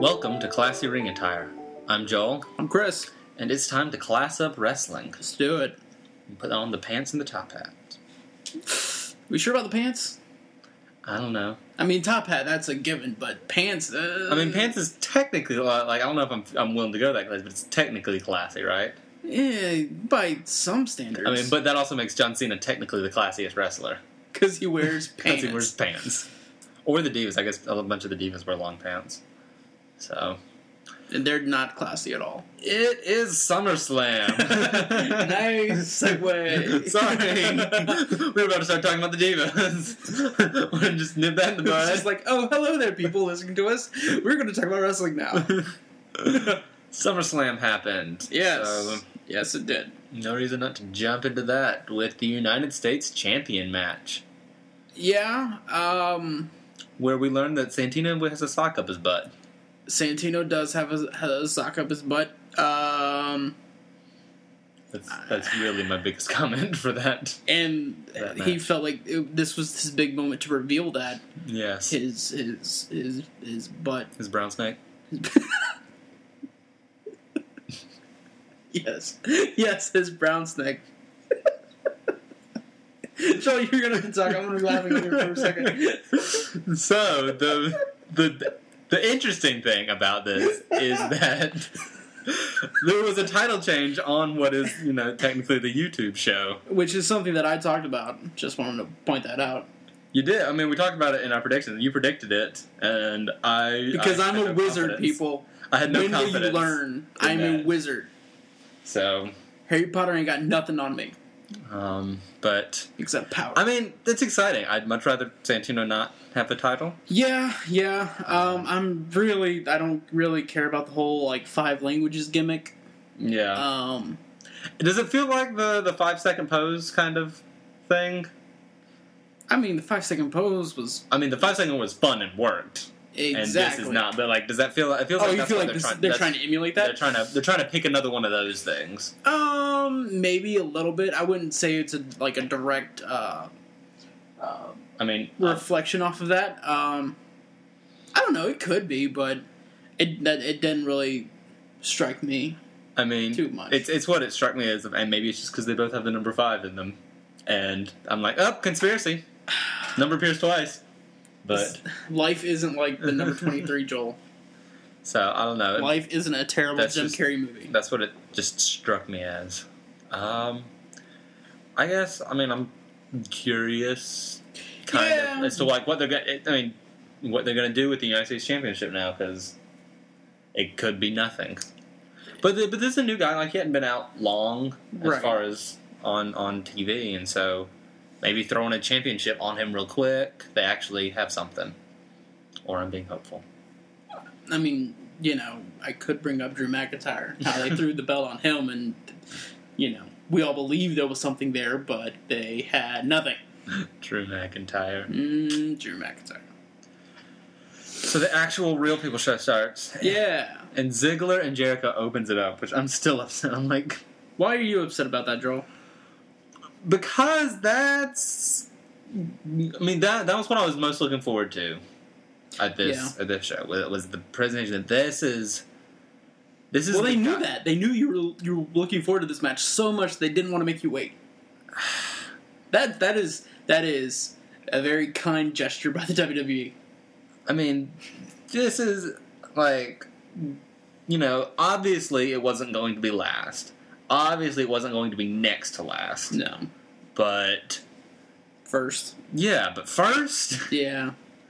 Welcome to Classy Ring Attire. I'm Joel, I'm Chris. and it's time to class up wrestling. Let's do it. And put on the pants and the top hat. We sure about the pants? I don't know. I mean, top hat, that's a given, but pants... I mean, pants is technically, I don't know if I'm willing to go that class, but it's technically classy, right? Yeah, by some standards. I mean, but that also makes John Cena technically the classiest wrestler. Because he wears pants. Because he wears pants. Or the Divas. I guess a bunch of the Divas wear long pants. So... And they're not classy at all. It is SummerSlam. Nice segue. Sorry. We were about to start talking about the Divas. Want to just nip that in the bud? It's just like, oh, hello there, people listening to us. We're going to talk about wrestling now. SummerSlam happened. Yes. So, Yes, it did. no reason not to jump into that with the United States Champion match. Yeah, Where we learned that Santino has a sock up his butt. Santino does have a sock up his butt. That's really my biggest comment for that. And That he match. felt like this was his big moment to reveal that Yes. his butt. His brown snake. Yes, his brown snake. Joel, you're gonna have to talk. I'm gonna be laughing here for a second. So the interesting thing about this is that there was a title change on what is, technically the YouTube show. Which is something that I talked about. Just wanted to point that out. You did. I mean, we talked about it in our predictions. You predicted it, and Because I I'm had a no wizard, confidence. people. I had no When will confidence. you learn? in I'm a that. wizard. So, Harry Potter ain't got nothing on me but except power. I mean, that's exciting. I'd much rather Santino not have a title. Yeah. I don't really care about the whole 5 languages gimmick. Yeah. Does it feel like the 5-second pose kind of thing? I mean, the 5-second pose was I mean, the 5-second was fun and worked. exactly. And this is not. But does that feel? It feels Oh, like you that's feel what like they're trying to emulate that? They're trying to pick another one of those things. Maybe a little bit. I wouldn't say it's a direct I mean, reflection off of that. I don't know. It could be, but it didn't really strike me. I mean, too much. It's what it struck me as, and maybe it's just because they both have the number 5 in them, and I'm like, oh, conspiracy. Number appears twice, but Life isn't like the number 23, Joel. so I don't know. Life isn't a terrible That's Jim just- Carrey movie. That's what it just struck me as. I guess. I mean, I'm curious, kind of, as to what they're going. I mean, what they're going to do with the United States Championship now, because it could be nothing. But this is a new guy. He hadn't been out long as Right. far as on TV, and so maybe throwing a championship on him real quick, they actually have something. Or I'm being hopeful. I mean, I could bring up Drew McIntyre. How they threw the belt on him, and we all believed there was something there, but they had nothing. Drew McIntyre. Drew McIntyre. So the actual real people show starts. Yeah. And Ziggler and Jericho opens it up, which I'm still upset. I'm like, Why are you upset about that, Joel? because that's. I mean, that was what I was most looking forward to at this show. It was the presentation that this is. Well, they the knew guy- that. They knew you were looking forward to this match so much they didn't want to make you wait. That is a very kind gesture by the WWE. I mean, this is obviously it wasn't going to be last. Obviously, it wasn't going to be next to last. No. But First. yeah, but first. Yeah.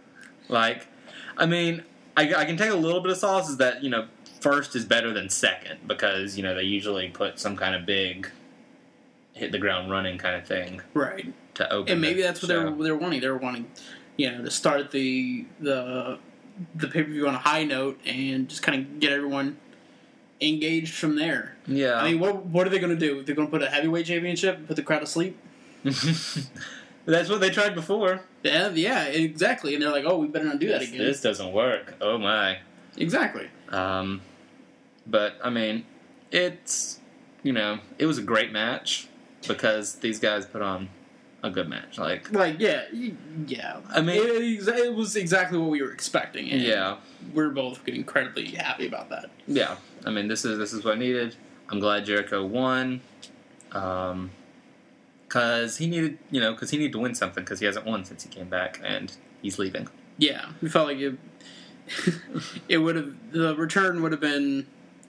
I mean, I can take a little bit of solace is that, first is better than second because, they usually put some kind of big hit the ground running kind of thing Right. to open. And maybe the that's what show. they were wanting. They were wanting, to start the pay-per-view on a high note and just kind of get everyone engaged from there. Yeah. I mean, what are they going to do? They're going to put a heavyweight championship and put the crowd to sleep? That's what they tried before. Yeah, exactly. And they're like, oh, we better not do that again. This doesn't work. Oh my. Exactly. But I mean, it's it was a great match because these guys put on a good match. Like yeah. I mean, it was exactly what we were expecting. And yeah, we're both incredibly happy about that. Yeah, I mean, this is what I needed. I'm glad Jericho won, because he needed to win something because he hasn't won since he came back and he's leaving. Yeah, we felt like it. The return would have been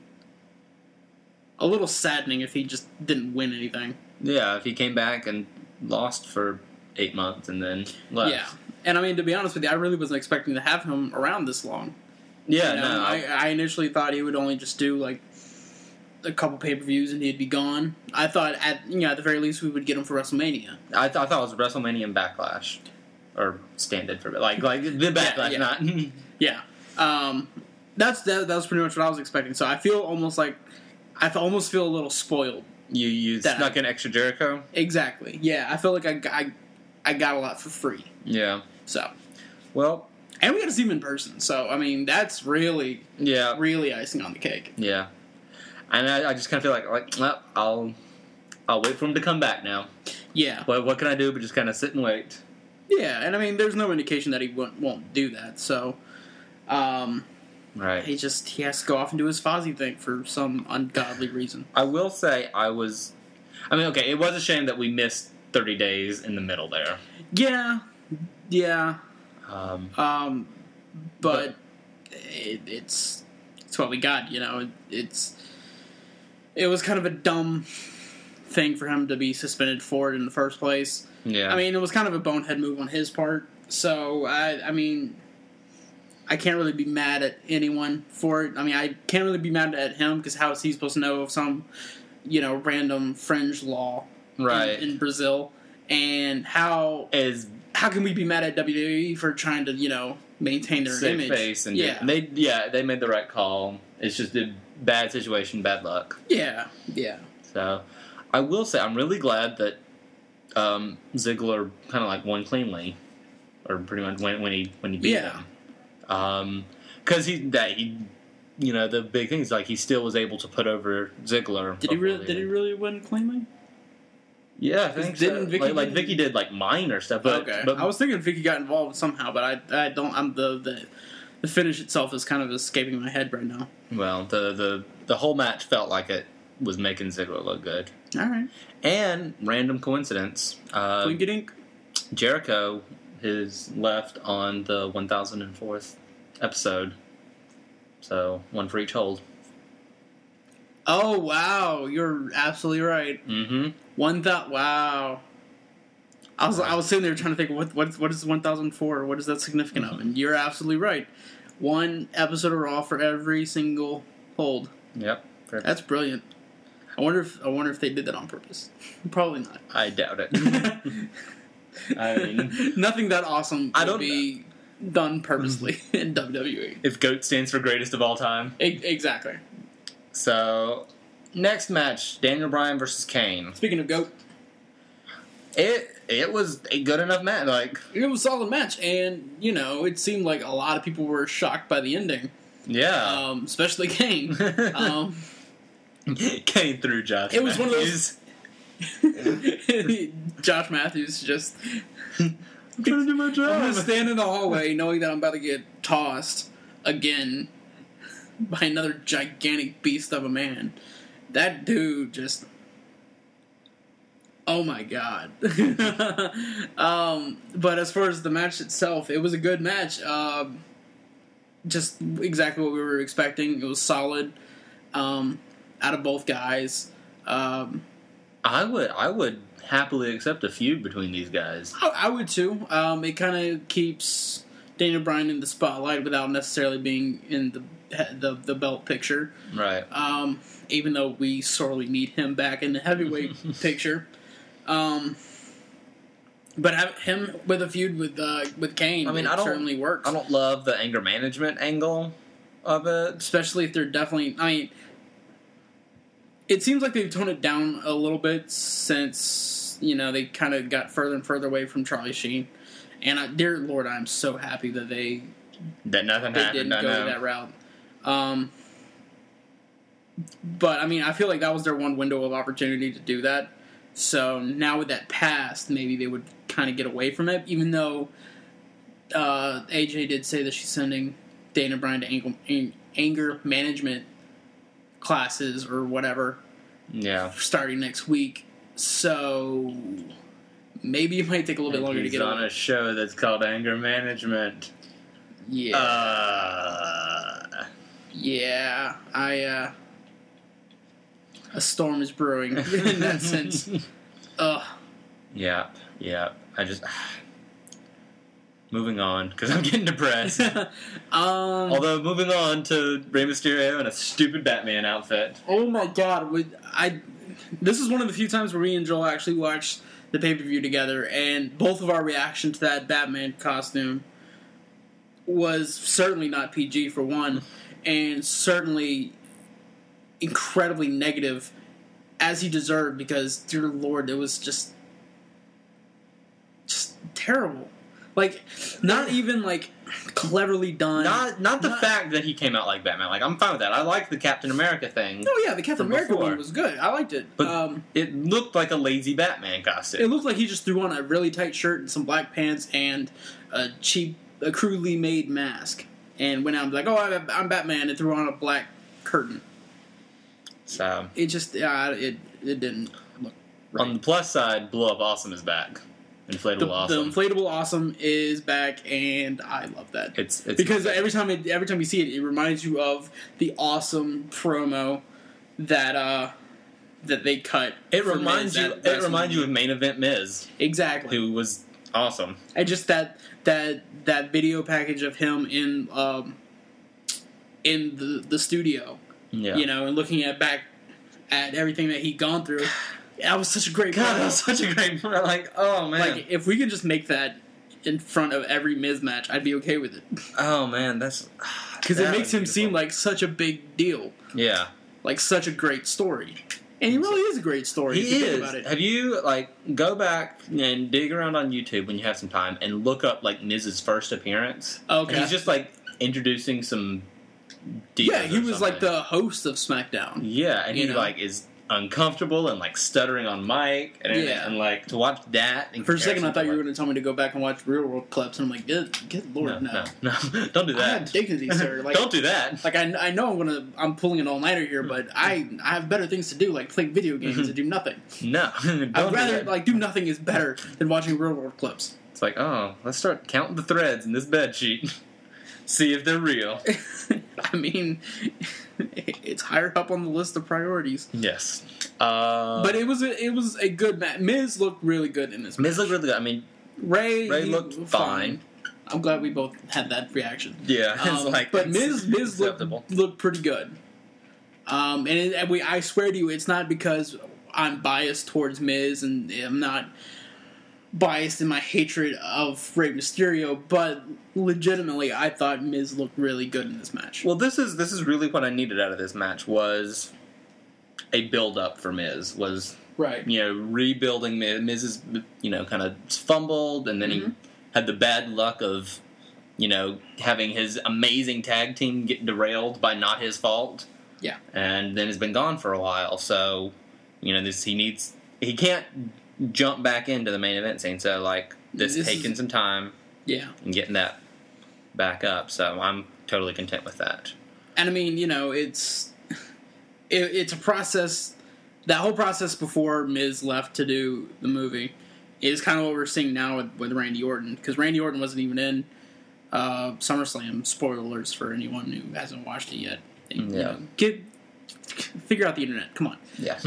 a little saddening if he just didn't win anything. Yeah, if he came back and lost for 8 months and then left. Yeah, and I mean, to be honest with you, I really wasn't expecting to have him around this long. Yeah, you know, no. I initially thought he would only just do like a couple pay-per-views and he'd be gone. I thought at the very least we would get him for WrestleMania. I thought it was WrestleMania and Backlash, or stand-in for like the Backlash, not. Yeah, that was pretty much what I was expecting. So I feel almost like I almost feel a little spoiled. You snuck in extra Jericho? Exactly. Yeah, I feel like I got a lot for free. Yeah. So. Well. And we got to see him in person. So, I mean, that's really icing on the cake. Yeah. And I just kind of feel like well, I'll wait for him to come back now. Yeah. But what can I do but just kind of sit and wait? Yeah, and I mean, there's no indication that he won't do that. So. Right. He has to go off and do his Fozzy thing for some ungodly reason. I will say it was a shame that we missed 30 days in the middle there. Yeah. Yeah. But it's what we got, you know. It was kind of a dumb thing for him to be suspended for it in the first place. Yeah. I mean, it was kind of a bonehead move on his part. So, I mean, I can't really be mad at anyone for it. I mean, I can't really be mad at him because how is he supposed to know of some, random fringe law in Brazil? And how can we be mad at WWE for trying to, maintain their image? Face and they made the right call. It's just a bad situation, bad luck. Yeah. So, I will say I'm really glad that Ziggler kind of like won cleanly, or pretty much when he beat him. Because he the big thing is like he still was able to put over Ziggler. Did he really win cleanly? Yeah, I think so. Like Vicky did like minor stuff, but I was thinking Vicky got involved somehow, but I don't. I'm the finish itself is kind of escaping my head right now. Well, the whole match felt like it was making Ziggler look good. All right. And random coincidence, Jericho is left on the 1004th episode, so one for each hold. Oh wow, you're absolutely right. Mm-hmm. Wow. I was sitting there trying to think what is 1004? What is that significant of? And you're absolutely right. One episode of Raw for every single hold. Yep. That's brilliant. I wonder if they did that on purpose. Probably not. I doubt it. I mean, nothing that awesome would be done purposely in WWE. If GOAT stands for greatest of all time. Exactly. So, next match, Daniel Bryan versus Kane. Speaking of GOAT. It was a good enough match. Like, it was a solid match, and, it seemed like a lot of people were shocked by the ending. Yeah. Especially Kane. Kane threw Josh It was Matthews. One of those... Josh Matthews just... I'm trying to do my job. I'm going to stand in the hallway knowing that I'm about to get tossed again by another gigantic beast of a man. That dude just... Oh my god. But as far as the match itself, it was a good match. Just exactly what we were expecting. It was solid out of both guys. I would happily accept a feud between these guys. I would too. It kind of keeps Daniel Bryan in the spotlight without necessarily being in the belt picture. Right. Even though we sorely need him back in the heavyweight picture. But have him with a feud with Kane, certainly works. I don't love the anger management angle of it, especially if they're definitely. I mean, it seems like they've toned it down a little bit since they kind of got further and further away from Charlie Sheen. And dear Lord, I'm so happy that nothing happened. Didn't go that route. But I mean, I feel like that was their one window of opportunity to do that. So now with that passed, maybe they would kind of get away from it, even though AJ did say that she's sending Dana Bryan to anger management classes or whatever. Yeah. Starting next week. So maybe it might take a little bit longer to get on a show that's called Anger Management. Yeah. Yeah. A storm is brewing in that sense. Yeah. Moving on, because I'm getting depressed. Although, moving on to Rey Mysterio in a stupid Batman outfit. Oh my god. This is one of the few times where me and Joel actually watched the pay-per-view together, and both of our reaction to that Batman costume was certainly not PG, for one, and certainly incredibly negative, as he deserved, because, dear Lord, it was just terrible. Like, not even, like, cleverly done. Not the fact that he came out like Batman. Like, I'm fine with that. I like the Captain America thing. Oh, yeah, the Captain America one was good. I liked it. But it looked like a lazy Batman costume. It looked like he just threw on a really tight shirt and some black pants and a crudely made mask. And went out and was like, oh, I'm Batman, and threw on a black curtain. So it just, it didn't look right. On the plus side, Blow Up Awesome is back. Inflatable Awesome. The Inflatable Awesome is back, and I love that. It's because every time you see it, it reminds you of the awesome promo that they cut. It reminds you of Main Event Miz. Exactly. Who was awesome. And just that video package of him in the studio. Yeah. You know, and looking back at everything that he'd gone through. That was such a great God, that was such a great point. Like, oh, man. Like, if we could just make that in front of every Miz match, I'd be okay with it. Oh, man, that's... Because it makes him seem like such a big deal. Yeah. Like, such a great story. And he really is a great story if you think about it. Have you, go back and dig around on YouTube when you have some time and look up, Miz's first appearance? Okay. And he's just, introducing some... Yeah, he was, the host of SmackDown. Yeah, and he is... uncomfortable and stuttering on mic and to watch that. For a second, I thought you were going to tell me to go back and watch Real World clips, and I'm like, good Lord, no, don't do that. I have dignity, sir. Don't do that. I know I'm pulling an all nighter here, but I have better things to do, like play video games and do nothing. No, I'd rather do nothing is better than watching Real World clips. It's like, oh, let's start counting the threads in this bed sheet. See if they're real. I mean, it's higher up on the list of priorities. Yes, but it was a good match. Miz looked really good in this match. Miz looked really good. I mean, Ray looked fine. I'm glad we both had that reaction. Yeah, but Miz looked pretty good. I swear to you, it's not because I'm biased towards Miz and I'm not biased in my hatred of Rey Mysterio, but legitimately, I thought Miz looked really good in this match. Well, this is really what I needed out of this match was a build up for Miz. Was right, rebuilding Miz. Miz is kind of fumbled, and then he had the bad luck of having his amazing tag team get derailed by not his fault. Yeah, and then has been gone for a while. So he can't jump back into the main event scene, so this taking some time, and getting that back up. So I'm totally content with that. And I mean, it's a process. That whole process before Miz left to do the movie is kind of what we're seeing now with Randy Orton, because Randy Orton wasn't even in SummerSlam. Spoiler alerts for anyone who hasn't watched it yet. Figure out the internet. Come on. Yeah.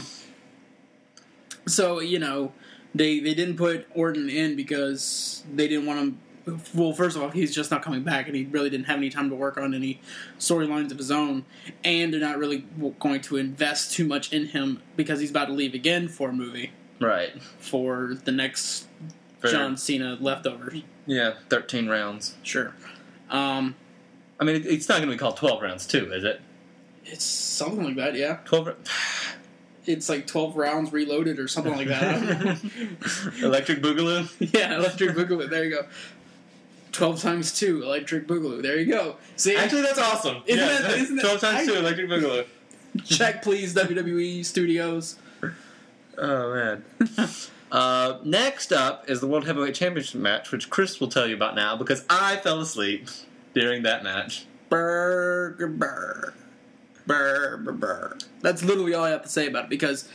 So, they didn't put Orton in because they didn't want him... Well, first of all, he's just not coming back, and he really didn't have any time to work on any storylines of his own, and they're not really going to invest too much in him because he's about to leave again for a movie. Right. For the next John Cena leftovers. Yeah, 13 rounds. Sure. I mean, it's not going to be called 12 rounds, too, is it? It's something like that, yeah. 12 It's 12 rounds reloaded or something like that. Electric Boogaloo? Yeah, Electric Boogaloo. There you go. 12 times 2, Electric Boogaloo. There you go. See? Actually, that's awesome. Isn't that 12 times 2, Electric Boogaloo. Check, please, WWE Studios. Oh, man. Next up is the World Heavyweight Championship match, which Chris will tell you about now because I fell asleep during that match. Burr, burr. Burr, burr, burr. That's literally all I have to say about it because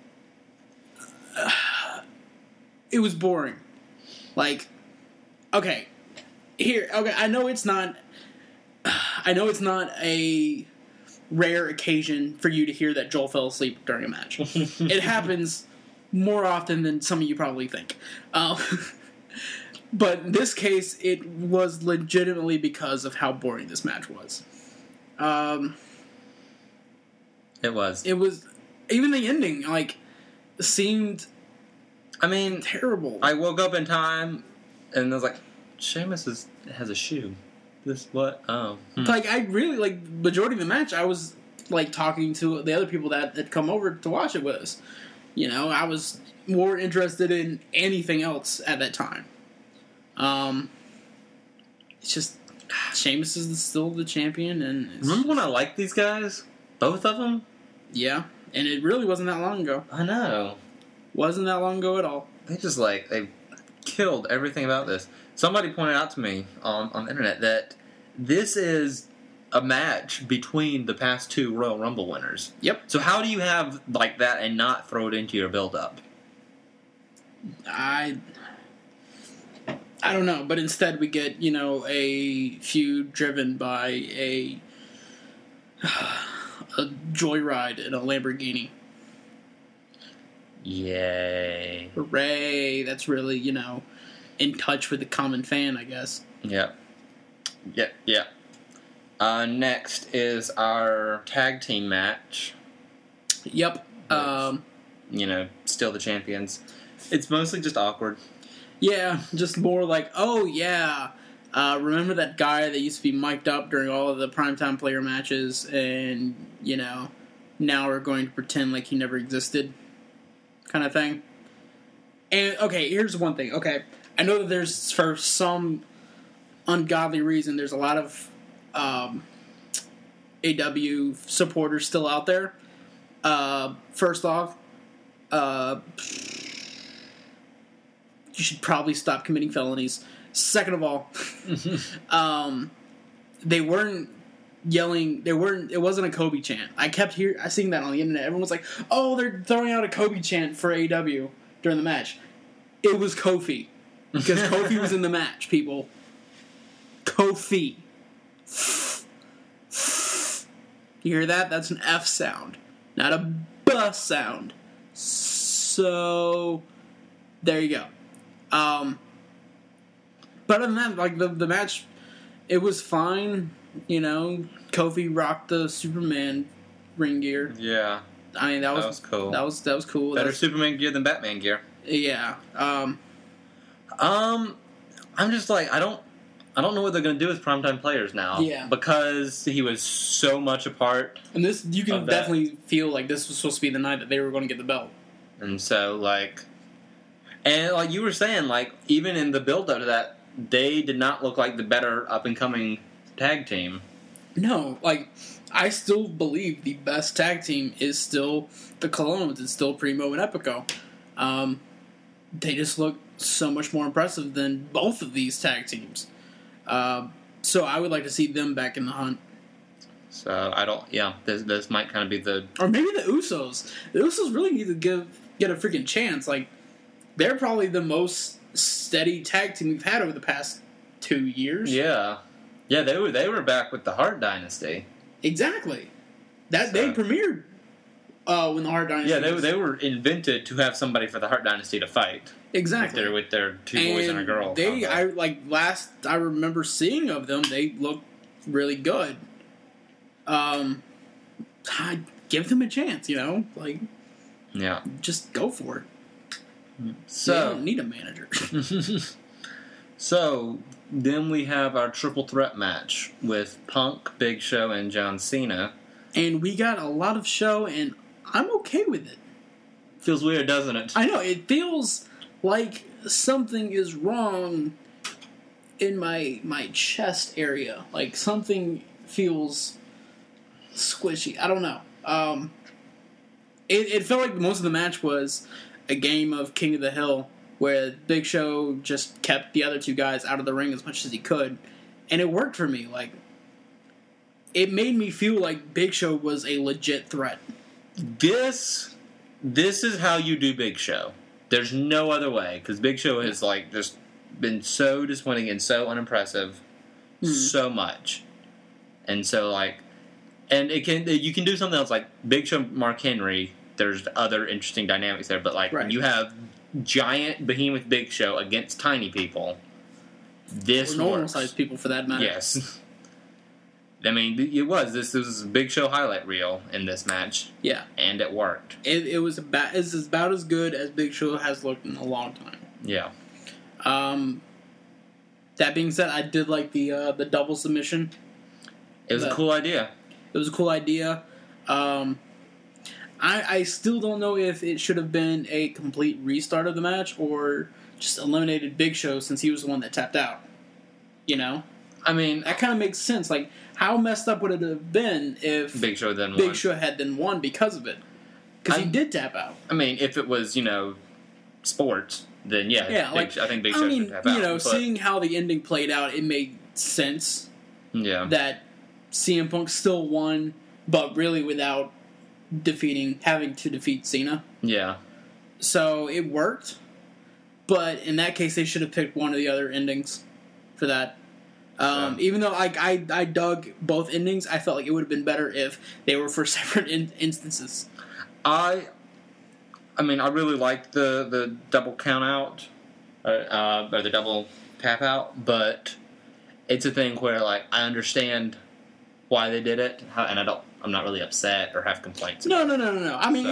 it was boring. Like, okay, I know it's not a rare occasion for you to hear that Joel fell asleep during a match. It happens more often than some of you probably think. But in this case, it was legitimately because of how boring this match was. It was. Even the ending, like, seemed... I mean... terrible. I woke up in time, and I was like, Sheamus has a shoe. This, what? Oh. Like, I really, like, majority of the match, I was, like, talking to the other people that had come over to watch it with us. You know, I was more interested in anything else at that time. It's just, Sheamus is still the champion, and... Remember when I liked these guys? Both of them? Yeah, and it really wasn't that long ago. I know. Wasn't that long ago at all. They just, like, they killed everything about this. Somebody pointed out to me on the internet that this is a match between the past two Royal Rumble winners. Yep. So how do you have, like, that and not throw it into your build-up? I don't know, but instead we get, you know, a feud driven by a joyride in a Lamborghini. Yay. Hooray. That's really, you know, in touch with the common fan, I guess. Yep. Next is our tag team match. Yep. You know, still the champions. It's mostly just awkward. Yeah, just more like, oh, yeah. Remember that guy that used to be mic'd up during all of the primetime player matches, and, you know, now we're going to pretend like he never existed, kind of thing. And, okay, here's one thing. Okay, I know that there's, for some ungodly reason, there's a lot of AW supporters still out there. First off, you should probably stop committing felonies. Second of all, they weren't yelling. It wasn't a Kobe chant. I seeing that on the internet. Everyone was like, "Oh, they're throwing out a Kobe chant for AEW during the match." It was Kofi because Kofi was in the match. People, Kofi. You hear that? That's an F sound, not a B sound. So there you go. But other than that, like, the match, it was fine. You know, Kofi rocked the Superman ring gear. Yeah. I mean, that was cool. That was cool. Better Superman gear than Batman gear. Yeah. I'm just like, I don't know what they're going to do with primetime players now. Yeah. Because he was so much a part. And this, you can definitely feel like this was supposed to be the night that they were going to get the belt. And so, like... And like you were saying, like, even in the build-up to that, they did not look like the better up-and-coming tag team. No, like, I still believe the best tag team is still the Colognes. It's still Primo and Epico. They just look so much more impressive than both of these tag teams. So I would like to see them back in the hunt. So, this might kind of be the... Or maybe the Usos. The Usos really need to get a freaking chance, like... They're probably the most steady tag team we've had over the past 2 years. Yeah. Yeah, they were back with the Hart Dynasty. Exactly. They premiered when the Hart Dynasty they were invented to have somebody for the Hart Dynasty to fight. Exactly. With their two boys and a girl. I remember seeing of them, they looked really good. I'd give them a chance, you know? Like, yeah. Just go for it. So, they don't need a manager. So, then we have our triple threat match with Punk, Big Show, and John Cena. And we got a lot of show, and I'm okay with it. Feels weird, doesn't it? I know, it feels like something is wrong in my chest area. Like, something feels squishy. I don't know. it felt like most of the match was a game of King of the Hill, where Big Show just kept the other two guys out of the ring as much as he could, and it worked for me. Like, it made me feel like Big Show was a legit threat. This is how you do Big Show. There's no other way, because Big Show has like just been so disappointing and so unimpressive, so much, and so like, and you can do something else like Big Show, Mark Henry. There's other interesting dynamics there, but like when you have giant behemoth Big Show against tiny people, this or normal sized people for that matter. Yes. I mean, this was a Big Show highlight reel in this match. Yeah. And it worked. It was about as good as Big Show has looked in a long time. Yeah. That being said, I did like the double submission. It was a cool idea. It was a cool idea. I still don't know if it should have been a complete restart of the match or just eliminated Big Show since he was the one that tapped out. You know? I mean, that kind of makes sense. Like, how messed up would it have been if Big Show had then won because of it? Because he did tap out. I mean, if it was, sports, then I think Big Show should tap out. Seeing how the ending played out, it made sense. Yeah. That CM Punk still won, but really without having to defeat Cena. Yeah. So it worked, but in that case, they should have picked one of the other endings for that. Even though I dug both endings, I felt like it would have been better if they were for separate instances. I mean, I really liked the double count out, or the double tap out, but it's a thing where like I understand why they did it, and I'm not really upset or have complaints. No. I mean,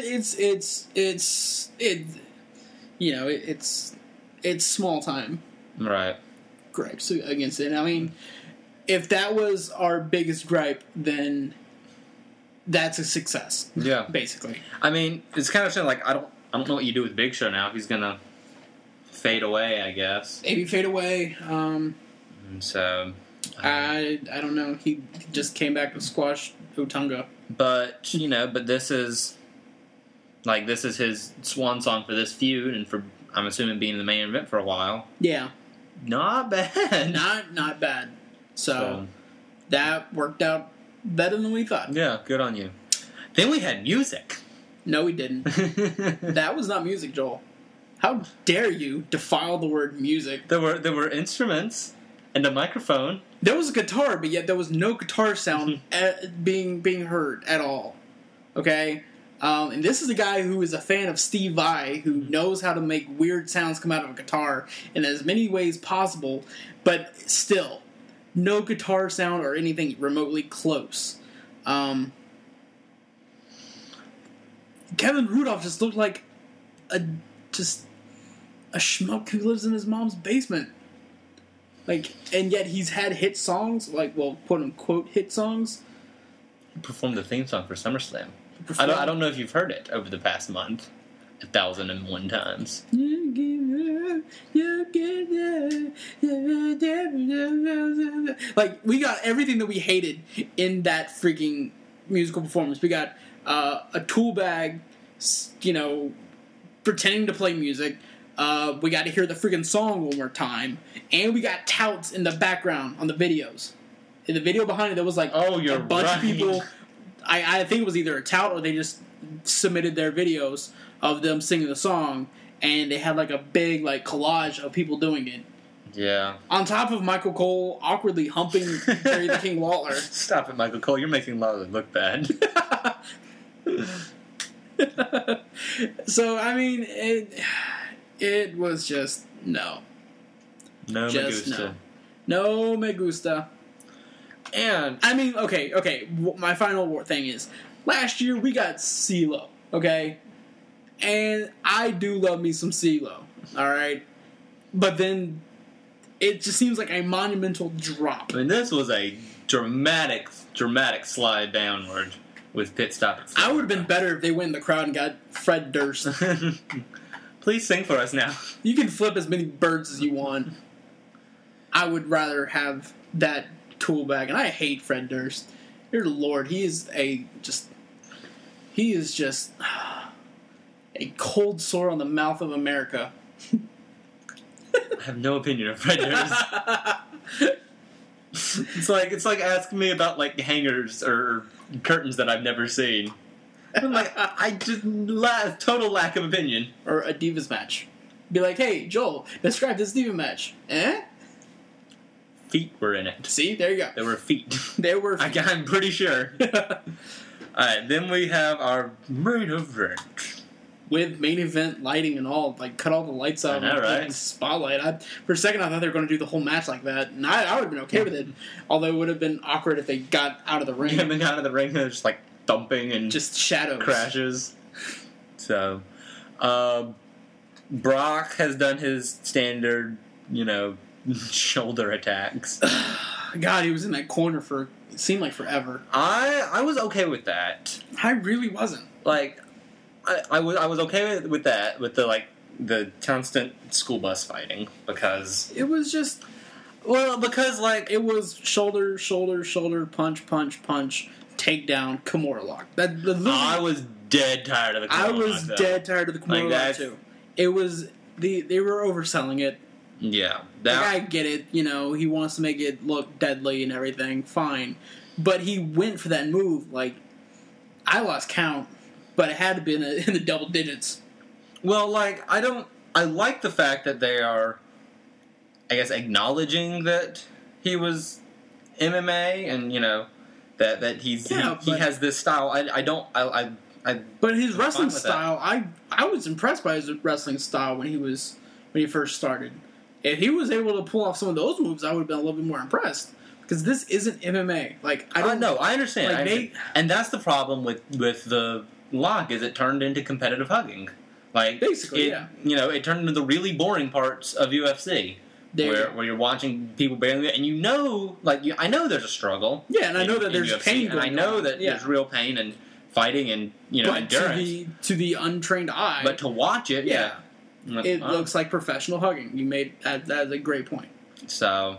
it's small time. Right. Gripes against it. I mean, if that was our biggest gripe, then that's a success. Yeah, basically. I mean, it's kind of like I don't know what you do with Big Show now. He's gonna fade away, I guess. Maybe fade away. So I don't know. He just came back to squash Otunga. But this is his swan song for this feud, and for I'm assuming being the main event for a while. Yeah. Not bad. Not bad. So that worked out better than we thought. Yeah, good on you. Then we had music. No, we didn't. That was not music, Joel. How dare you defile the word music? There were instruments and a microphone. There was a guitar, but yet there was no guitar sound being heard at all. Okay? And this is a guy who is a fan of Steve Vai, who knows how to make weird sounds come out of a guitar in as many ways possible, but still, no guitar sound or anything remotely close. Kevin Rudolph just looked like a schmuck who lives in his mom's basement. Like, and yet he's had hit songs, like, well, quote-unquote hit songs. He performed the theme song for SummerSlam. I don't know if you've heard it over the past month. 1,001 times. Like, we got everything that we hated in that freaking musical performance. We got a tool bag, pretending to play music. We got to hear the freaking song one more time. And we got touts in the background on the videos. In the video behind it, there was like a bunch of people. I think it was either a tout or they just submitted their videos of them singing the song, and they had like a big like collage of people doing it. Yeah. On top of Michael Cole awkwardly humping Jerry the King Lawler. Stop it, Michael Cole. You're making Lawler look bad. So, I mean, it was just no. No me gusta. No me gusta. And, I mean, okay, my final thing is, last year we got CeeLo, okay? And I do love me some CeeLo, alright? But then, it just seems like a monumental drop. I mean, this was a dramatic slide downward with Pit Stop at I would have been better if they went in the crowd and got Fred Durst. Please sing for us now. You can flip as many birds as you want. I would rather have that tool bag, and I hate Fred Durst. Dear Lord, he is he is just a cold sore on the mouth of America. I have no opinion of Fred Durst. It's like asking me about like hangers or curtains that I've never seen. I'm like, I just total lack of opinion. Or a Divas match. Be like, hey, Joel, describe this Diva match. Feet were in it. See, there you go. There were feet. There were feet. I'm pretty sure. Alright, then we have our main event. With main event lighting and all, like, cut all the lights out. I know, right? Spotlight. For a second, I thought they were going to do the whole match like that, and I would have been okay with it. Although it would have been awkward if they got out of the ring. Coming out of the ring, they're just like thumping and just shadows. Crashes. So, Brock has done his standard, shoulder attacks. God, he was in that corner for, it seemed like forever. I was okay with that. I really wasn't. Like, I was okay with that, with the constant school bus fighting, because... It was just... Well, because, like... It was shoulder, shoulder, shoulder, punch, punch, punch, takedown, Kimura lock. I was dead tired of the Kimura lock. I was dead tired of the Kimura lock, too. It was... They were overselling it. Yeah. I get it, he wants to make it look deadly and everything, fine. But he went for that move, like, I lost count, but it had to be in the double digits. Well, like, I like the fact that they are, I guess, acknowledging that he was MMA and, that he has this style. But his wrestling style, I was impressed by his wrestling style when he first started. If he was able to pull off some of those moves, I would have been a little bit more impressed. Because this isn't MMA. Like, I don't know. I understand. And that's the problem with the lock, is it turned into competitive hugging. Like, basically, it turned into the really boring parts of UFC. Where you're watching people barely, and I know there's a struggle. Yeah, and I know that there's UFC, pain going on. And I know that there's real pain and fighting and, endurance. To the untrained eye. But to watch it, it looks like professional hugging. You made that's a great point. So,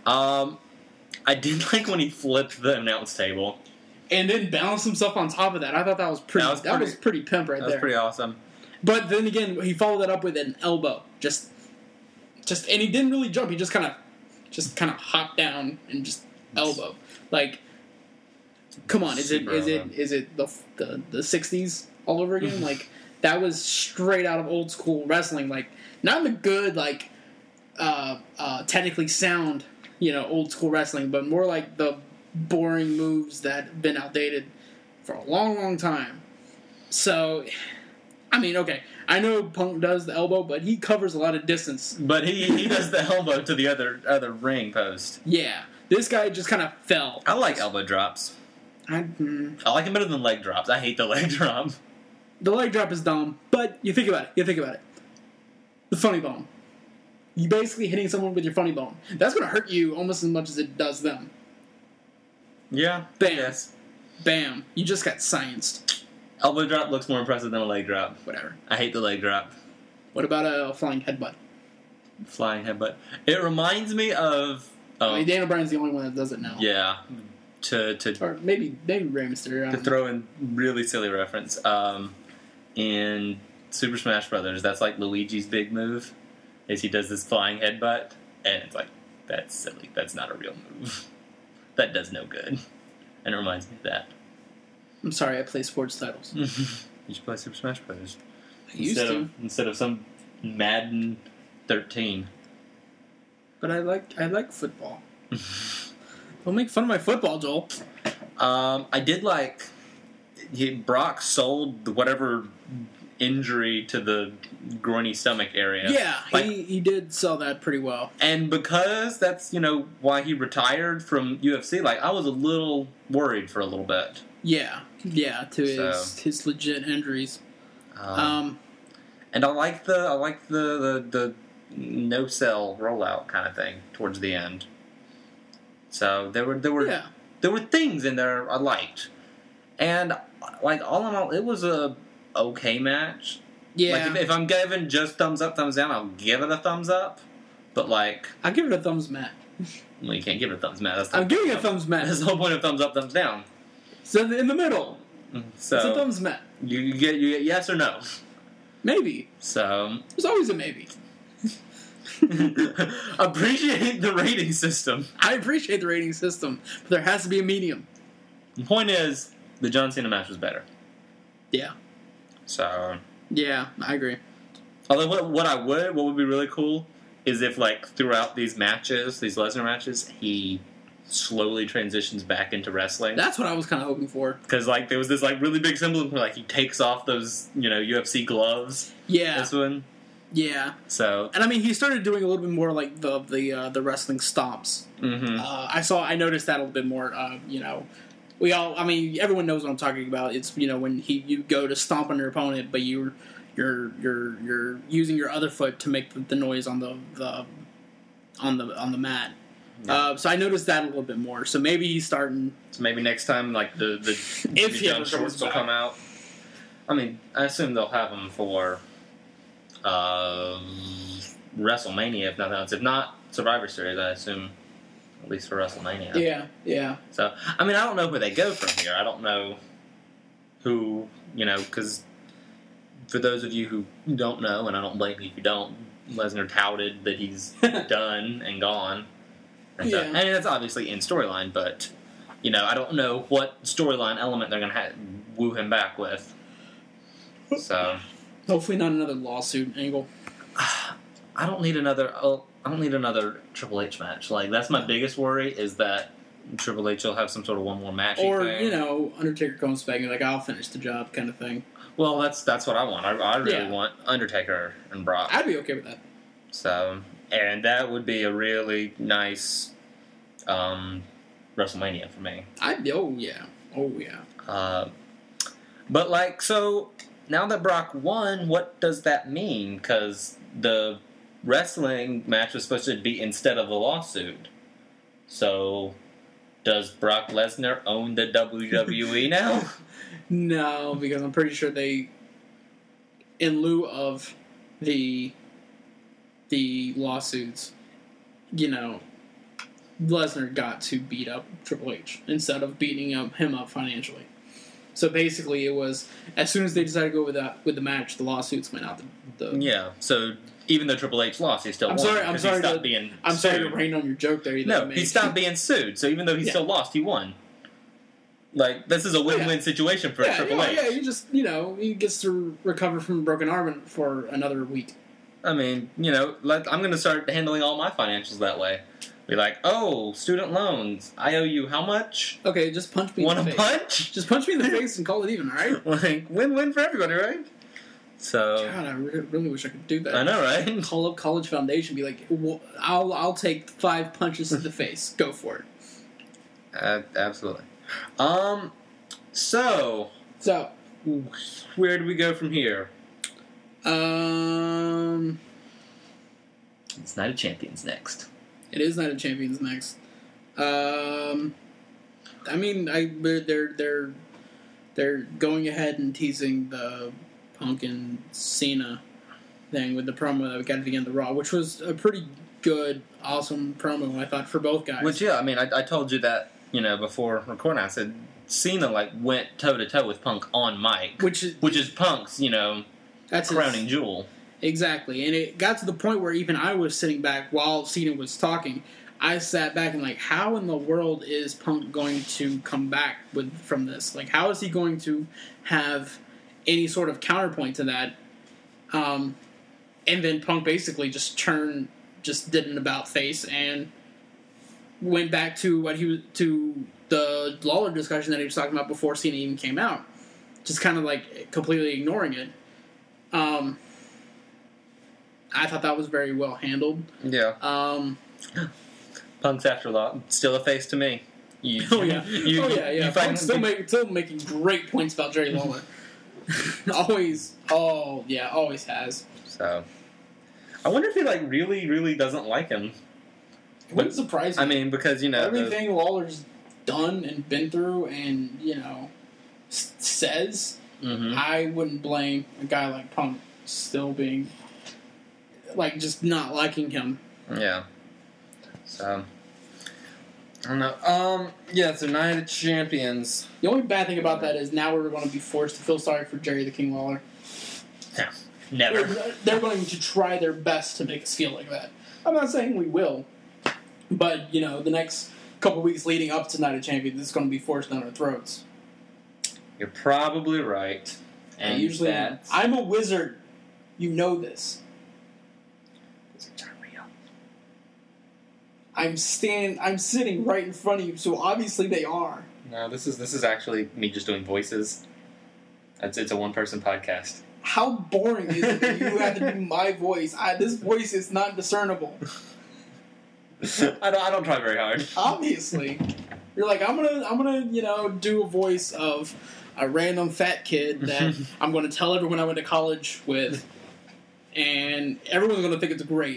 I did like when he flipped the announce table. And then balanced himself on top of that. I thought that was pretty pimp right there. That was pretty awesome. But then again, he followed that up with an elbow. Just and he didn't really jump. He just kind of hopped down and just elbow. Like, come on, is it the 60s all over again? Like, that was straight out of old school wrestling. Like, not in the good, like, technically sound, old school wrestling, but more like the boring moves that have been outdated for a long, long time. So, I mean, okay, I know Punk does the elbow, but he covers a lot of distance. But he does the elbow to the other ring post. Yeah, this guy just kind of fell. I like elbow drops. I like them better than leg drops. I hate the leg drop. The leg drop is dumb, but you think about it. The funny bone. You basically hitting someone with your funny bone. That's going to hurt you almost as much as it does them. Yeah. Bam. Yes. Bam. You just got scienced. Elbow drop looks more impressive than a leg drop. Whatever. I hate the leg drop. What about a flying headbutt? Flying headbutt. It reminds me of... I mean, Daniel Bryan's the only one that does it now. Yeah. Or maybe Rey Mysterio. To throw in really silly reference. In Super Smash Brothers, that's like Luigi's big move. Is he does this flying headbutt, and it's like, that's silly. That's not a real move. That does no good. And it reminds me of that. I'm sorry, I play sports titles. You should play Super Smash Brothers. Instead of some Madden 13. But I like football. Don't make fun of my football, Joel. I did like... Brock sold whatever injury to the groiny stomach area. Yeah, he did sell that pretty well. And because that's, why he retired from UFC, I was a little worried for a little bit. Yeah, his legit injuries. And I like the no sell rollout kind of thing towards the end. So there were things in there I liked. And all in all, it was a okay match. Yeah. If I'm giving just thumbs up, thumbs down, I'll give it a thumbs up. But I'll give it a thumbs mat. Well, you can't give it a thumbs mat. I'm giving it a thumbs mat. That's the whole point of thumbs up, thumbs down. So in the middle. So it's a thumbs met. You get yes or no. Maybe. So There's always a maybe. appreciate the rating system. I appreciate the rating system, but there has to be a medium. The point is, the John Cena match was better. Yeah. So Yeah, I agree. although what would be really cool is if like throughout these matches, these Lesnar matches, he slowly transitions back into wrestling. That's what I was kind of hoping for. Because like there was this like really big symbol where like he takes off those UFC gloves. Yeah. This one. Yeah. So And I mean, he started doing a little bit more like the wrestling stomps. mm-hmm. I noticed that a little bit more. Everyone knows what I'm talking about. It's when you go to stomp on your opponent, but you're using your other foot to make the noise on the mat. Yeah. So I noticed that a little bit more. So maybe he's starting. So maybe next time, like the If he John ever shorts comes will back. come out. I mean, I assume they'll have them for WrestleMania, if nothing else. If not Survivor Series, I assume at least for WrestleMania. Yeah. So I mean, I don't know where they go from here. I don't know who because for those of you who don't know, and I don't blame you if you don't, Lesnar touted that he's done and gone. And so, Yeah. I mean, that's obviously in storyline, but I don't know what storyline element they're going to woo him back with. So, Hopefully not another lawsuit angle. I don't need another Triple H match. Like that's my biggest worry is that Triple H will have some sort of one more match. Or thing. Undertaker comes back and like I'll finish the job kind of thing. Well, that's what I want. I really want Undertaker and Brock. I'd be okay with that. So, and that would be a really nice WrestleMania for me. Oh yeah. But like, so now that Brock won, what does that mean? Because the wrestling match was supposed to be instead of the lawsuit. So, does Brock Lesnar own the WWE now? No, because I'm pretty sure they, in lieu of the lawsuits, Lesnar got to beat up Triple H instead of beating him up financially. So basically, it was as soon as they decided to go with the match, the lawsuits went out. Yeah. So even though Triple H lost, he still won. I'm sorry Sorry to rain on your joke there. No, he stopped being sued. So even though he still lost, he won. Like this is a win-win situation for Triple H. Yeah, you just he gets to recover from a broken arm for another week. I mean, I'm going to start handling all my financials that way. Be like, oh, student loans. I owe you how much? Okay, just punch me in the face. Want a punch? Just punch me in the face and call it even, all right? Like, win-win for everybody, right? So, God, I really wish I could do that. I know, right? Call up College Foundation, be like, I'll take 5 punches to the face. Go for it. Absolutely. So, where do we go from here? It's Night of Champions next. It is Night of Champions next. I mean, they're going ahead and teasing the Punk and Cena thing with the promo that we got at the end of the Raw, which was a pretty good, awesome promo, I thought, for both guys. Which, yeah, I mean, I told you that, before recording. I said Cena, went toe-to-toe with Punk on mic. Which is Punk's, that's crowning jewel. Exactly. And it got to the point where even I was sitting back while Cena was talking. I sat back and how in the world is Punk going to come back from this? How is he going to have any sort of counterpoint to that? And then Punk basically just did an about face and went back to to the Lawler discussion that he was talking about before Cena even came out. Just kind of completely ignoring it. I thought that was very well handled. Yeah. Punk's afterthought. Still a face to me. Punk's still making great points about Jerry Lawler. Always has. So, I wonder if he really, really doesn't like him. It wouldn't surprise me. I mean, because everything Lawler's done and been through, and says, I wouldn't blame a guy like Punk still being just not liking him. Yeah. So I don't know. Yeah, so Night of Champions. The only bad thing about that is now we're going to be forced to feel sorry for Jerry the King Lawler. Yeah, never. They're going to try their best to make us feel like that. I'm not saying we will, but, the next couple weeks leading up to Night of Champions, it's going to be forced down our throats. You're probably right. And I usually am. I'm a wizard. You know this. Wizards are real. I'm sitting right in front of you, so obviously they are. No, this is actually me just doing voices. It's a one-person podcast. How boring is it that you have to do my voice? This voice is not discernible. I don't try very hard. Obviously. You're like, I'm gonna do a voice of a random fat kid that I'm gonna tell everyone I went to college with, and everyone's gonna think it's great.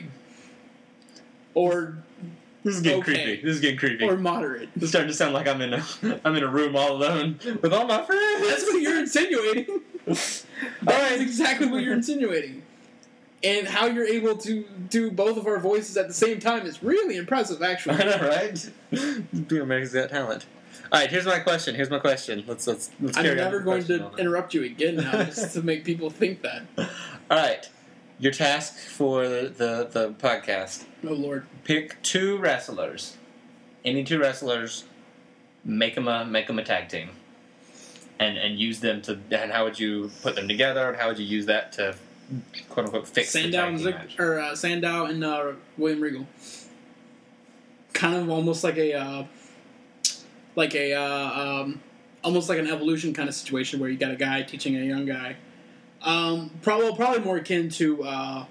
Or this is getting creepy. This is getting creepy. Or moderate. It's starting to sound like I'm in a room all alone with all my friends. That's what you're insinuating. That's exactly what you're insinuating. And how you're able to do both of our voices at the same time is really impressive, actually. I know, right? Being America's Got Talent. All right, here's my question. Let's I'm never going to interrupt you again now, just to make people think that. All right, your task for the podcast. Oh Lord! Pick 2 wrestlers. Any 2 wrestlers. Make them a tag team. And use them to. And how would you put them together? And how would you use that to, quote unquote, fix Sandow the tag team match? Sandow and William Regal. Kind of almost like almost like an evolution kind of situation where you got a guy teaching a young guy. Probably more akin to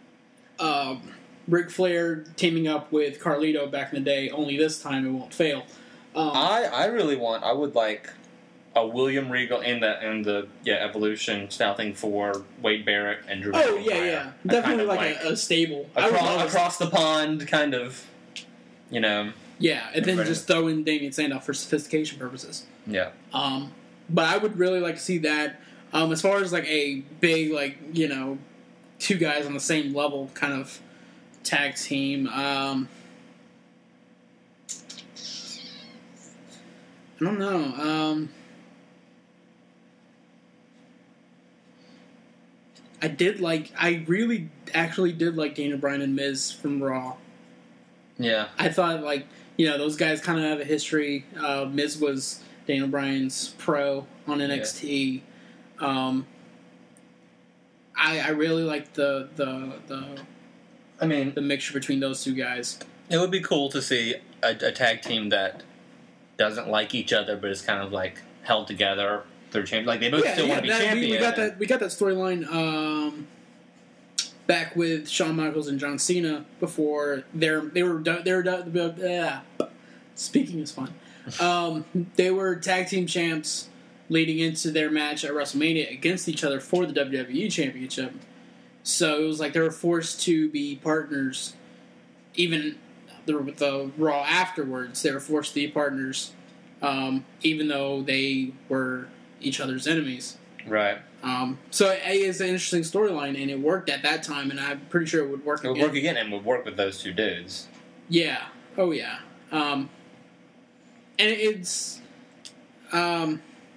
Ric Flair teaming up with Carlito back in the day. Only this time it won't fail. I would like a William Regal in the evolution style thing for Wade Barrett and Drew. Oh yeah, definitely like a stable across the pond kind of, Yeah, and then just throw in Damien Sandow for sophistication purposes. Yeah. But I would really like to see that. As far as like a big 2 guys on the same level kind of tag team. I don't know. I really actually did like Daniel Bryan and Miz from Raw. Yeah. I thought those guys kind of have a history. Miz was Daniel Bryan's pro on NXT. Yeah. I really like the mixture between those 2 guys. It would be cool to see a tag team that doesn't like each other, but is kind of like held together through champions. Like they both still want to be champions. We got that storyline back with Shawn Michaels and John Cena before they were done. Speaking is fun. They were tag team champs leading into their match at WrestleMania against each other for the WWE Championship. So it was like they were forced to be partners. Even the Raw afterwards, they were forced to be partners, even though they were each other's enemies. Right. So it's an interesting storyline, and it worked at that time, and I'm pretty sure it would work again. It would work again, and would work with those 2 dudes. Yeah. Oh, yeah. And it's... God,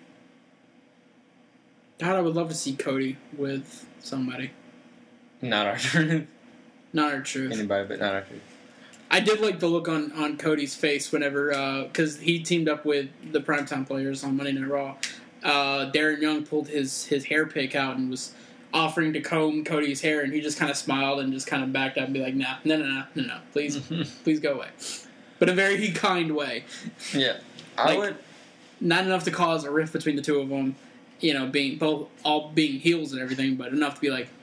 I would love to see Cody with somebody. Not our truth. Not our truth. Anybody, but not our truth. I did like the look on Cody's face whenever... Because he teamed up with the Primetime Players on Monday Night Raw. Darren Young pulled his hair pick out and was offering to comb Cody's hair, and he just kind of smiled and just kind of backed up and be like, no, please, please go away. But in a very kind way. Yeah. I would... Not enough to cause a rift between the 2 of them, all being heels and everything, but enough to be like,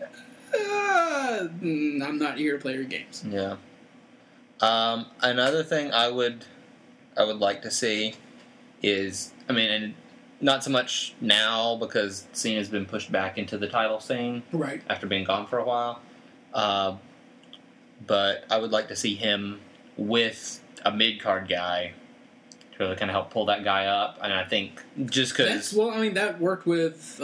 I'm not here to play your games. Yeah. Another thing I would like to see is, and not so much now because Cena's been pushed back into the title scene, right, after being gone for a while. But I would like to see him with a mid-card guy to really kind of help pull that guy up. And I think just because... that worked with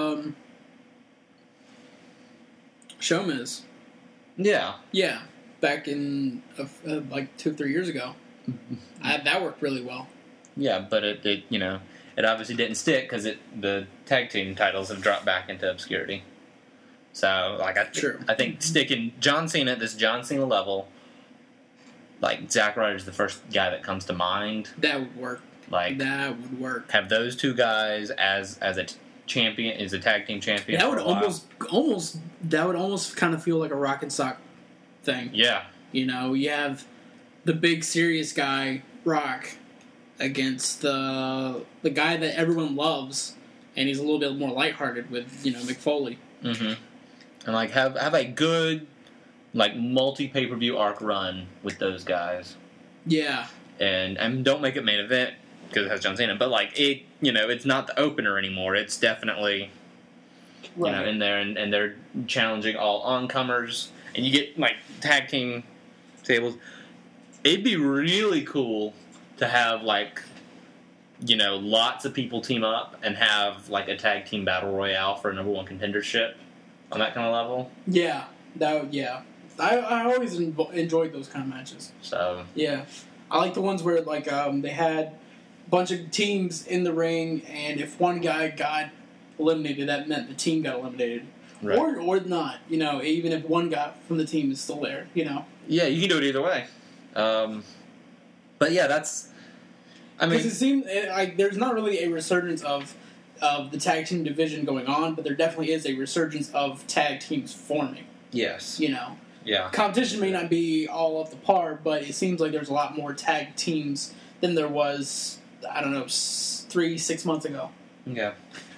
Showmiz. Yeah. Yeah. Back in 2 or 3 years ago. That worked really well. Yeah, but it obviously didn't stick because the tag team titles have dropped back into obscurity. So, like, I think sticking John Cena at this John Cena level, like, Zack Ryder's the first guy that comes to mind. That would work. Like, that would work. Have those two guys as a champion, as a tag team champion. That would almost kind of feel like a Rock and Sock thing. Yeah. You know, you have the big serious guy, Rock, against the guy that everyone loves, and he's a little bit more lighthearted with, Mick Foley. Mm-hmm. And, like, have a good, like, multi-pay-per-view arc run with those guys. Yeah. And don't make it main event, because it has John Cena, but, like, it's not the opener anymore. It's definitely, in there, and they're challenging all oncomers, and you get, like, tag team tables. It'd be really cool to have, like, lots of people team up and have, like, a tag team battle royale for a number one contendership on that kind of level. Yeah. I always enjoyed those kind of matches. So. Yeah. I like the ones where, like, they had a bunch of teams in the ring, and if one guy got eliminated, that meant the team got eliminated. Right. Or not, even if one guy from the team is still there, Yeah, you can do it either way. But yeah, that's... Because it seems like there's not really a resurgence of the tag team division going on, but there definitely is a resurgence of tag teams forming. Yes. Yeah. Competition may not be all up to par, but it seems like there's a lot more tag teams than there was, 3-6 months ago. Yeah.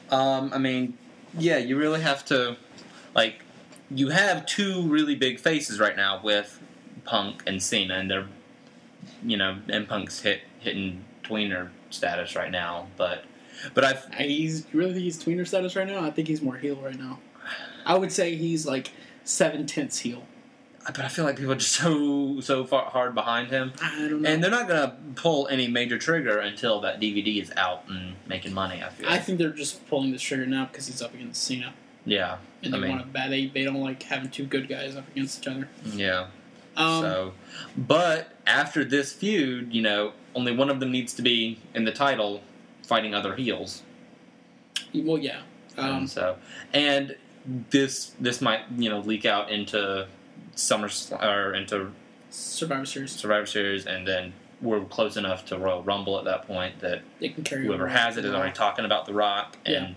You really have to, like, you have two really big faces right now with Punk and Cena, and they're, and Punk's hitting tweener status right now, but you really think he's tweener status right now? I think he's more heel right now. I would say he's like 7/10 heel. But I feel like people are just so far hard behind him. I don't know. And they're not going to pull any major trigger until that DVD is out and making money, I feel. I think they're just pulling this trigger now because he's up against Cena. Yeah. And they don't like having two good guys up against each other. Yeah. But after this feud, only one of them needs to be in the title fighting other heels. Well, yeah. And this might, leak out into into Survivor Series, and then we're close enough to Royal Rumble at that point that they can carry whoever has it is already talking about The Rock, and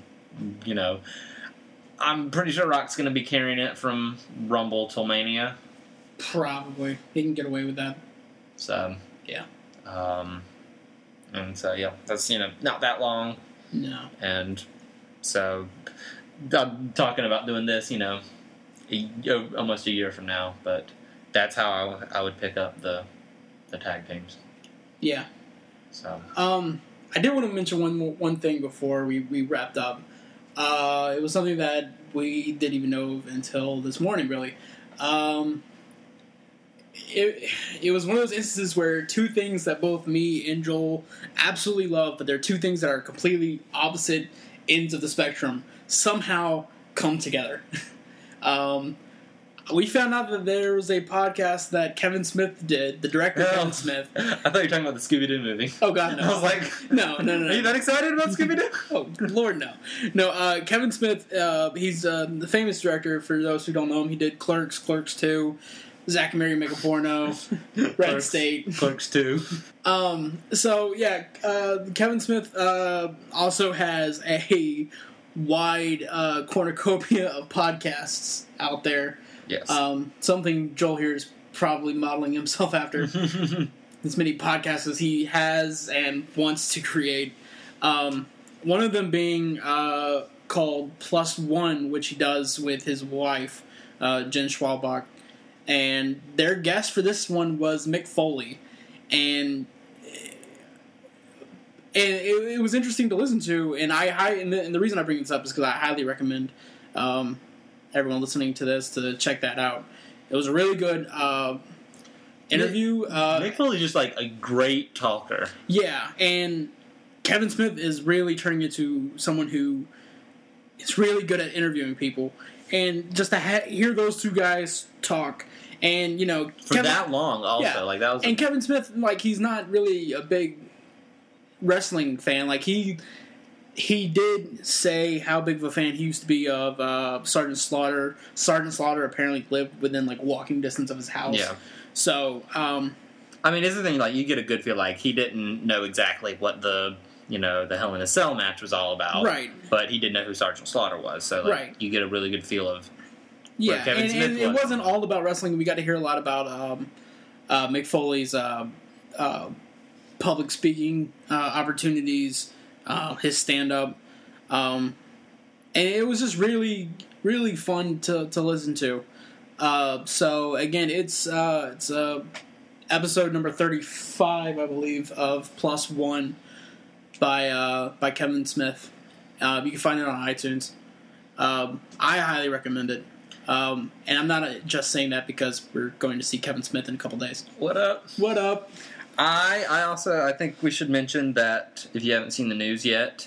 I'm pretty sure Rock's going to be carrying it from Rumble till Mania. Probably. He can get away with that. So yeah. And so that's not that long. No. And so I'm talking about doing this, almost a year from now, but that's how I would pick up the tag teams. Yeah. So. I did want to mention one thing before we wrapped up. It was something that we didn't even know until this morning, really. It was one of those instances where two things that both me and Joel absolutely love, but they're two things that are completely opposite ends of the spectrum, somehow come together. We found out that there was a podcast that Kevin Smith did, the director Kevin Smith. I thought you were talking about the Scooby-Doo movie. Oh, God, no. I was like... No. Are you that excited about Scooby-Doo? Oh, Lord, no. No, Kevin Smith, he's the famous director, for those who don't know him. He did Clerks, Clerks 2, Zack and Mary Make a Porno, Red State. Clerks 2. Kevin Smith also has a wide cornucopia of podcasts out there. Yes. Something Joel here is probably modeling himself after. As many podcasts as he has and wants to create. One of them being called Plus One, which he does with his wife, Jen Schwalbach. And their guest for this one was Mick Foley. And it was interesting to listen to. And and the reason I bring this up is because I highly recommend everyone listening to this to check that out. It was a really good interview. Mick Foley's just like a great talker. Yeah, and Kevin Smith is really turning into someone who is really good at interviewing people. And just to hear those two guys talk And for that long, also like that was. And Kevin Smith, like he's not really a big wrestling fan. Like he did say how big of a fan he used to be of Sergeant Slaughter. Sergeant Slaughter apparently lived within like walking distance of his house. Yeah. So, I mean, it's the thing. Like, you get a good feel. Like, he didn't know exactly what the Hell in a Cell match was all about, right? But he did know who Sergeant Slaughter was. So, like, you get a really good feel of where Kevin Smith was. It wasn't all about wrestling. We got to hear a lot about Mick Foley's public speaking opportunities, his stand up, and it was just really, really fun to listen to. So again, it's episode number 35, I believe, of Plus One by Kevin Smith. You can find it on iTunes. I highly recommend it. And I'm not just saying that because we're going to see Kevin Smith in a couple days. What up? What up? I think we should mention that if you haven't seen the news yet,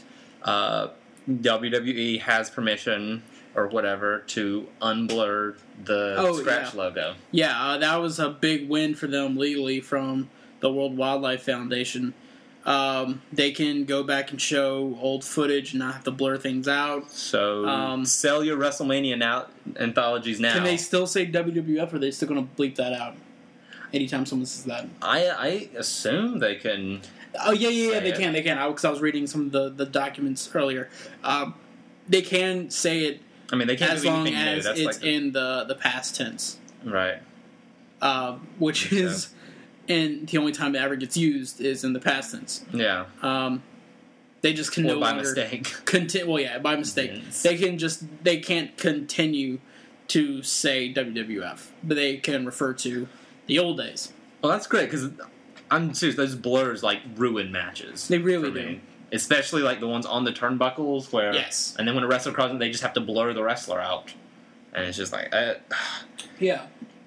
WWE has permission or whatever to unblur the Scratch logo. Yeah, that was a big win for them legally from the World Wildlife Foundation. They can go back and show old footage and not have to blur things out. So sell your WrestleMania anthologies now. Can they still say WWF, or are they still going to bleep that out anytime someone says that? I assume they can. Oh yeah, they can. Because I was reading some of the documents earlier. They can say it. I mean, they can't as do long anything as new. That's it's in the past tense, right? Which is, and the only time it ever gets used is in the past tense. Yeah. They just can no by longer mistake. By mistake. Yes. They can't continue to say WWF, but they can refer to the old days. Well, that's great because I'm serious. Those blurs like ruin matches. They really do. Especially like the ones on the turnbuckles where, and then when a wrestler crosses, they just have to blur the wrestler out, and it's just like, yeah,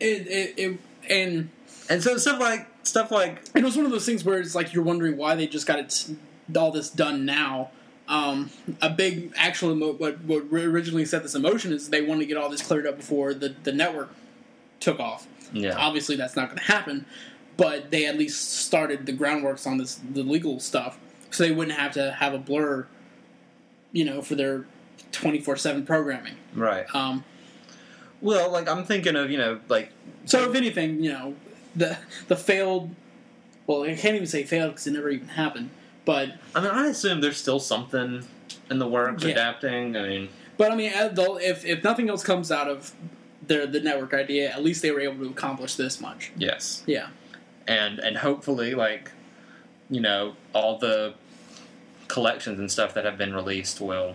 and so stuff like it was one of those things where it's like you're wondering why they just got all this done now. A big actual what originally set this in motion is they wanted to get all this cleared up before the network took off. Yeah, obviously that's not going to happen, but they at least started the groundworks on the legal stuff. So they wouldn't have to have a blur, for their 24/7 programming. Right. Well, like I'm thinking of, like. So if anything, the failed. Well, I can't even say failed because it never even happened. But I mean, I assume there's still something in the works adapting. I mean, but I mean, if nothing else comes out of the network idea, at least they were able to accomplish this much. Yes. Yeah. And hopefully, like, all the collections and stuff that have been released will,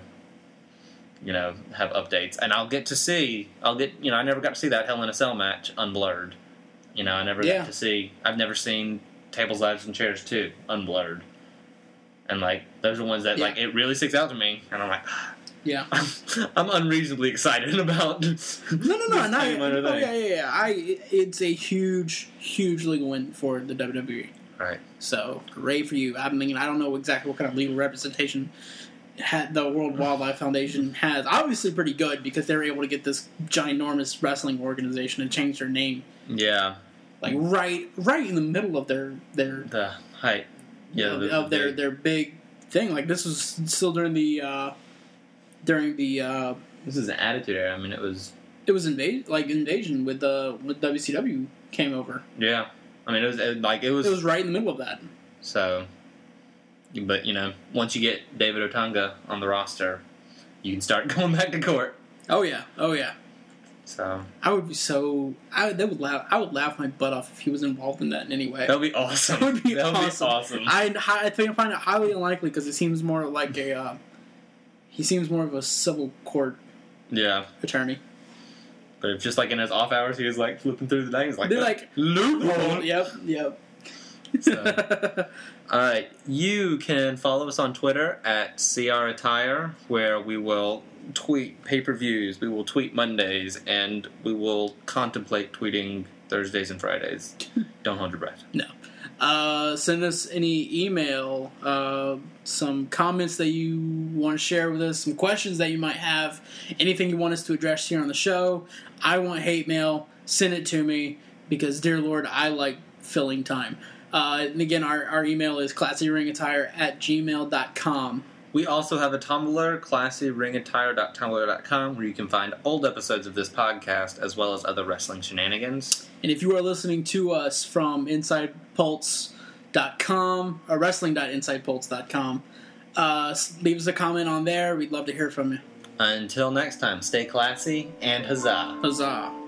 have updates. And I never got to see that Hell in a Cell match unblurred. I never got to see, I've never seen Tables, Ladders, and Chairs 2 unblurred. And, like, those are ones that, like, it really sticks out to me. And I'm like, yeah. I'm unreasonably excited about No, it's a huge, huge legal win for the WWE. Right. So, hooray for you. I mean, I don't know exactly what kind of legal representation the World Wildlife Foundation has. Obviously pretty good, because they were able to get this ginormous wrestling organization to change their name. Yeah. Like, right in the middle of their the height. Yeah, their big thing. Like, this was still during the this is an Attitude Era. I mean, it was Invasion with WCW came over. Yeah. I mean, it was right in the middle of that. So, but once you get David Otunga on the roster, you can start going back to court. Oh yeah. So I would be I would laugh my butt off if he was involved in that in any way. That would be awesome. That would be awesome. I think I find it highly unlikely because it seems more like he seems more of a civil court attorney. But if just like in his off hours he was like flipping through the names, they're like loophole. Yep. So, all right, you can follow us on Twitter at CR Attire, where we will tweet pay-per-views, we will tweet Mondays, and we will contemplate tweeting Thursdays and Fridays. Don't hold your breath. No. Send us any email, some comments that you want to share with us, some questions that you might have, anything you want us to address here on the show. I want hate mail. send it to me because, dear Lord, I like filling time. And again, our email is classyringattire@gmail.com. We also have a Tumblr, classyringattire.tumblr.com, where you can find old episodes of this podcast as well as other wrestling shenanigans. And if you are listening to us from InsidePulse.com or wrestling.insidepulse.com, leave us a comment on there. We'd love to hear from you. Until next time, stay classy and huzzah. Huzzah.